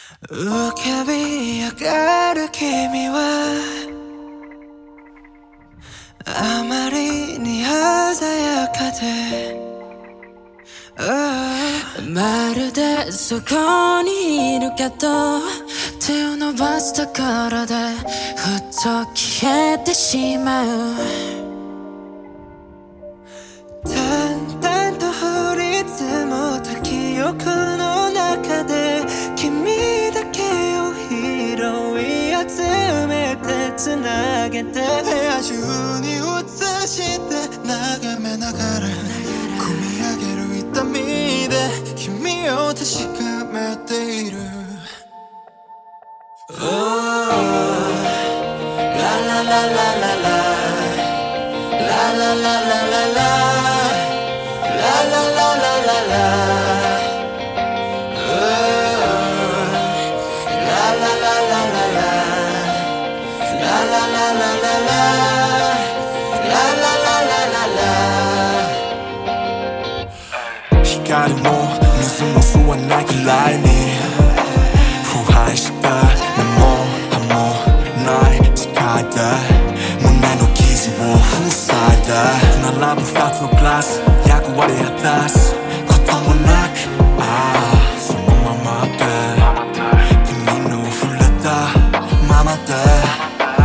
浮かび上がる君はあまりに鮮やかで、まるでそこにいるけど手を伸ばすところでふっと消えてしまう。淡々と降り積もった記憶の中で君だけを拾い集めてつなげて部屋中に映して眺めながら込み上げる痛みで君を確かめている。 ラララララララララララ光も水も吸わないくらいに腐敗した根も葉もない世界で胸の傷を塞いで並ぶ二つのグラス役割果たすこともなくそのままで君の触れたままで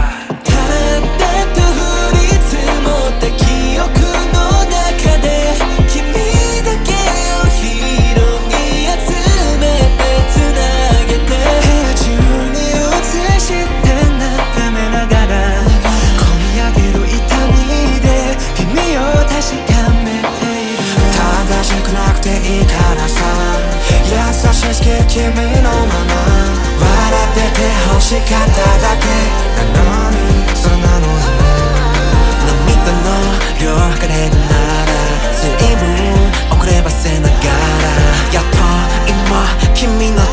君のまま笑ってて欲しかっただけなのにそうなのに涙の量がれるなら随分遅ればせながらやっと今君の